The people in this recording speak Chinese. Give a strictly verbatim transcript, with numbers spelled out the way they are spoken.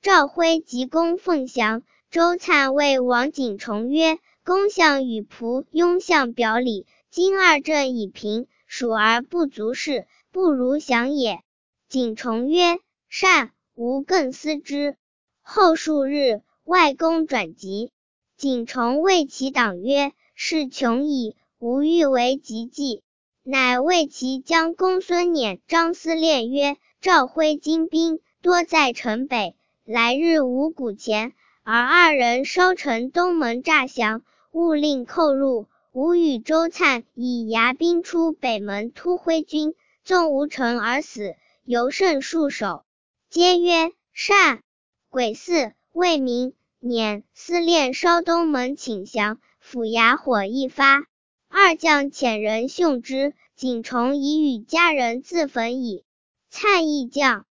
赵辉急攻凤翔，周粲谓王景崇曰：公相与仆庸相表里，今二阵已平，属而不足事，不如降也。景崇曰：善，吾更思之。后数日，外公转疾。景崇谓其党曰：事穷矣，吾欲为急计。乃谓其将公孙辇、张思练曰：赵辉精兵多在城北，来日五谷前，而二人稍城东门诈降，勿令寇入。吾与周粲以牙兵出北门突挥军，纵无城而死，犹剩数手。皆曰：善。癸巳，未明，辇、思练烧东门请降，府衙火一发，二将遣人殉之。景崇已与家人自焚矣。粲亦将